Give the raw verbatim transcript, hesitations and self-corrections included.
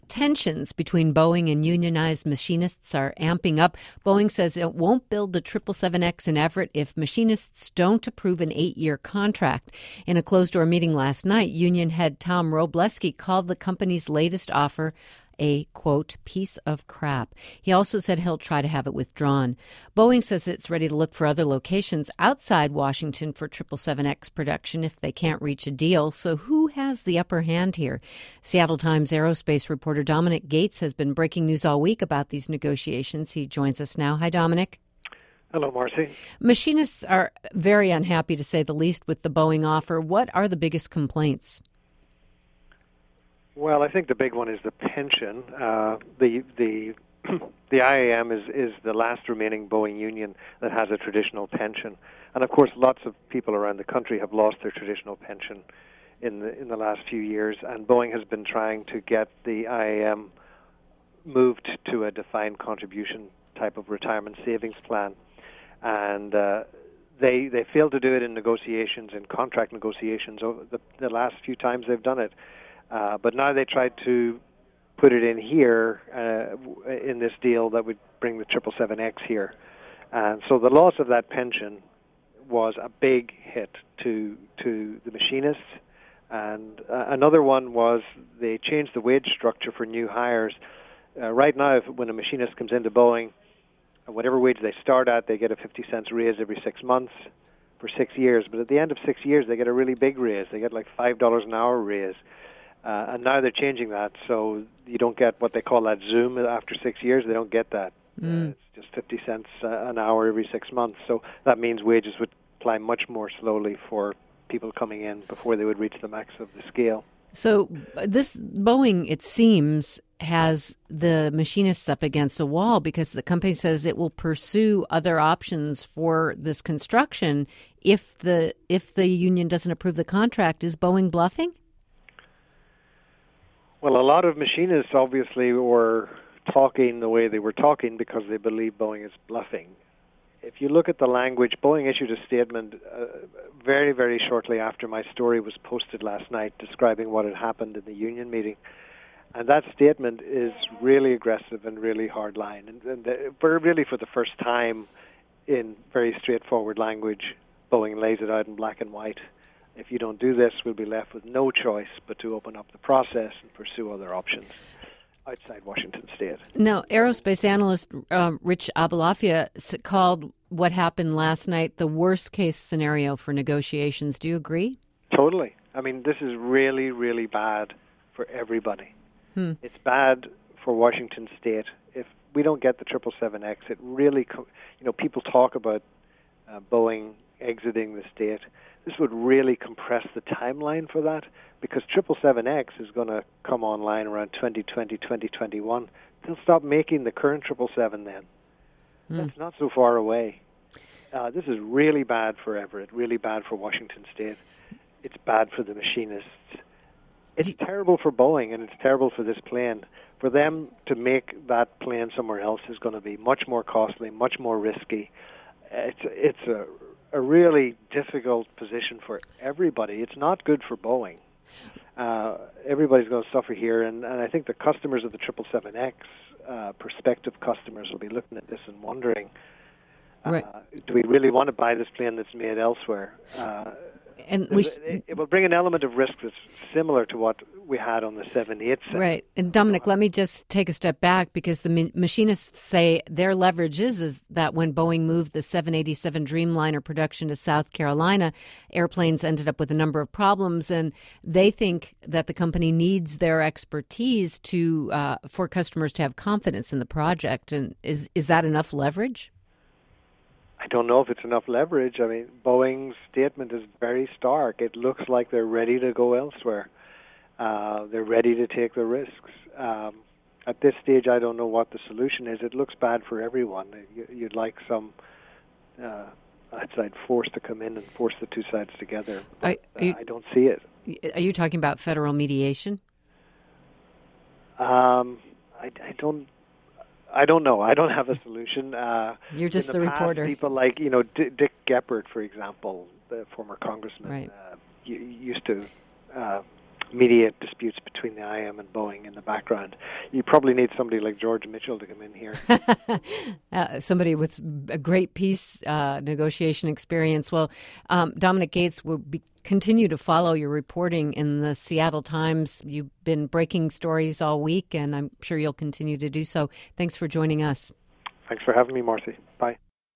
Tensions between Boeing and unionized machinists are amping up. Boeing says it won't build the triple seven X in Everett if machinists don't approve an eight-year contract. In a closed-door meeting last night, union head Tom Robleski called the company's latest offer a, quote, piece of crap. He also said he'll try to have it withdrawn. Boeing says it's ready to look for other locations outside Washington for triple seven X production if they can't reach a deal. So who has the upper hand here? Seattle Times aerospace reporter Dominic Gates has been breaking news all week about these negotiations. He joins us now. Hi, Dominic. Hello, Marcy. Machinists are very unhappy, to say the least, with the Boeing offer. What are the biggest complaints? Well, I think the big one is the pension. Uh, the the the I A M is, is the last remaining Boeing union that has a traditional pension, and of course, lots of people around the country have lost their traditional pension in the in the last few years. And Boeing has been trying to get the I A M moved to a defined contribution type of retirement savings plan, and uh, they they failed to do it in negotiations, in contract negotiations. Over the, the last few times they've done it. Uh, but now they tried to put it in here uh, in this deal that would bring the triple seven X here. And so the loss of that pension was a big hit to to the machinists. And uh, another one was they changed the wage structure for new hires. Uh, right now, if, when a machinist comes into Boeing, whatever wage they start at, they get a fifty cents raise every six months for six years. But at the end of six years, they get a really big raise. They get like five dollars an hour raise. Uh, and now they're changing that, so you don't get what they call that Zoom after six years. They don't get that. Mm. Uh, it's just fifty cents uh, an hour every six months. So that means wages would climb much more slowly for people coming in before they would reach the max of the scale. So this Boeing, it seems, has the machinists up against a wall because the company says it will pursue other options for this construction if the if the union doesn't approve the contract. Is Boeing bluffing? Well, a lot of machinists obviously were talking the way they were talking because they believe Boeing is bluffing. If you look at the language, Boeing issued a statement uh, very, very shortly after my story was posted last night describing what had happened in the union meeting. And that statement is really aggressive and really hardline. And, and the, for really for the first time in very straightforward language, Boeing lays it out in black and white. If you don't do this, we'll be left with no choice but to open up the process and pursue other options outside Washington State. Now, aerospace analyst um, Rich Abulafia called what happened last night the worst-case scenario for negotiations. Do you agree? Totally. I mean, this is really, really bad for everybody. Hmm. It's bad for Washington State. If we don't get the triple seven X, it really, co- you know, people talk about uh, Boeing exiting the state. This would really compress the timeline for that because triple seven X is going to come online around twenty twenty, twenty twenty-one. They'll stop making the current triple seven then. Mm. That's not so far away. Uh, this is really bad for Everett, really bad for Washington State. It's bad for the machinists. It's terrible for Boeing, and it's terrible for this plane. For them to make that plane somewhere else is going to be much more costly, much more risky. It's it's a a really difficult position for everybody. It's not good for Boeing. Uh, everybody's going to suffer here, and, and I think the customers of the triple seven X, uh, prospective customers, will be looking at this and wondering, uh, right. do we really want to buy this plane that's made elsewhere? Uh, and we sh- it, it will bring an element of risk that's similar to what we had on the seven eighty-seven. Right. And Dominic, let me just take a step back because the ma- machinists say their leverage is, is that when Boeing moved the seven eighty-seven Dreamliner production to South Carolina, airplanes ended up with a number of problems, and they think that the company needs their expertise to uh, for customers to have confidence in the project. And is is that enough leverage? I don't know if it's enough leverage. I mean, Boeing's statement is very stark. It looks like they're ready to go elsewhere. Uh, they're ready to take the risks. Um, at this stage, I don't know what the solution is. It looks bad for everyone. You'd like some uh, outside force to come in and force the two sides together. But, are, are you, uh, I don't see it. Are you talking about federal mediation? Um, I, I don't. I don't know. I don't have a solution. Uh, You're just the, the past, reporter. People like, you know, D- Dick Gephardt, for example, the former congressman, right. uh, used to uh, mediate disputes between the I A M and Boeing in the background. You probably need somebody like George Mitchell to come in here. uh, somebody with a great peace uh, negotiation experience. Well, um, Dominic Gates will be continue to follow your reporting in the Seattle Times. You've been breaking stories all week, and I'm sure you'll continue to do so. Thanks for joining us. Thanks for having me, Marcy. Bye.